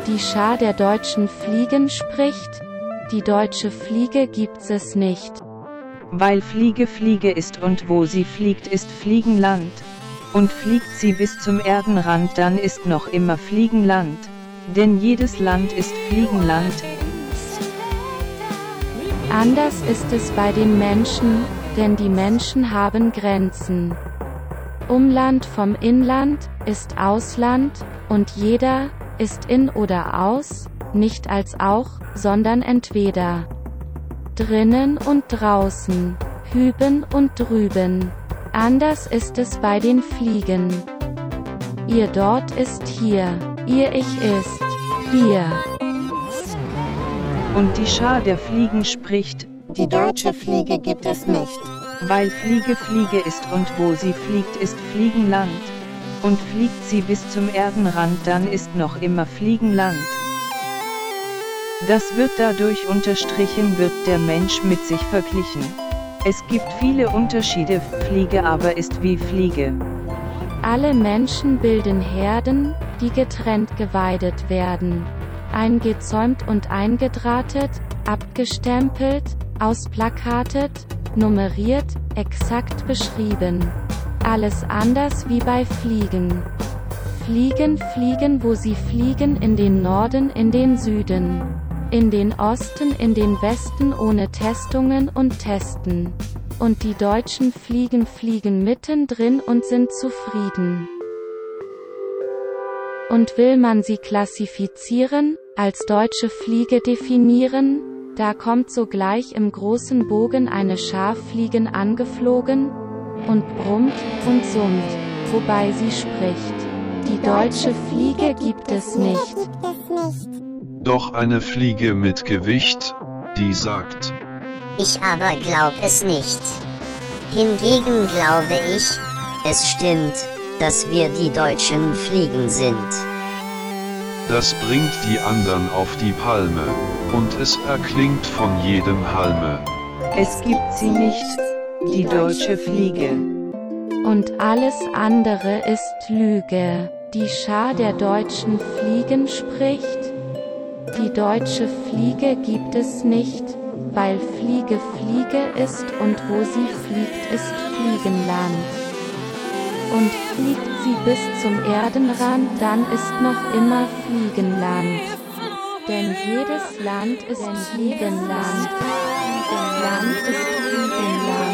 Die Schar der deutschen Fliegen spricht: Die deutsche Fliege gibt es nicht. Weil Fliege Fliege ist und wo sie fliegt ist Fliegenland. Und fliegt sie bis zum Erdenrand, dann ist noch immer Fliegenland. Denn jedes Land ist Fliegenland. Anders ist es bei den Menschen, denn die Menschen haben Grenzen. Umland vom Inland ist Ausland, und jeder ist in oder aus, nicht als auch, sondern entweder. Drinnen und draußen, hüben und drüben. Anders ist es bei den Fliegen. Ihr dort ist hier, ihr Ich ist hier. Und die Schar der Fliegen spricht: Die deutsche Fliege gibt es nicht. Weil Fliege Fliege ist und wo sie fliegt ist Fliegenland. Und fliegt sie bis zum Erdenrand, dann ist noch immer Fliegenland. Das wird dadurch unterstrichen, wird der Mensch mit sich verglichen. Es gibt viele Unterschiede, Fliege aber ist wie Fliege. Alle Menschen bilden Herden, die getrennt geweidet werden. Eingezäumt und eingedrahtet, abgestempelt, ausplakatet, nummeriert, exakt beschrieben. Alles anders wie bei Fliegen. Fliegen fliegen, wo sie fliegen, in den Norden, in den Süden. In den Osten, in den Westen, ohne Testungen und Testen. Und die Deutschen fliegen mittendrin und sind zufrieden. Und will man sie klassifizieren, als deutsche Fliege definieren, da kommt sogleich im großen Bogen eine Schar Fliegen angeflogen und brummt und summt, wobei sie spricht: Die deutsche Fliege gibt es nicht. Doch eine Fliege mit Gewicht, die sagt: Ich aber glaub es nicht. Hingegen glaube ich, es stimmt, dass wir die deutschen Fliegen sind. Das bringt die anderen auf die Palme, und es erklingt von jedem Halme. Es gibt sie nicht, die deutsche Fliege. Und alles andere ist Lüge. Die Schar der deutschen Fliegen spricht: Die deutsche Fliege gibt es nicht, weil Fliege Fliege ist und wo sie fliegt ist Fliegenland. Und fliegt sie bis zum Erdenrand, dann ist noch immer Fliegenland. Denn jedes Land ist Fliegenland. Land ist Fliegenland.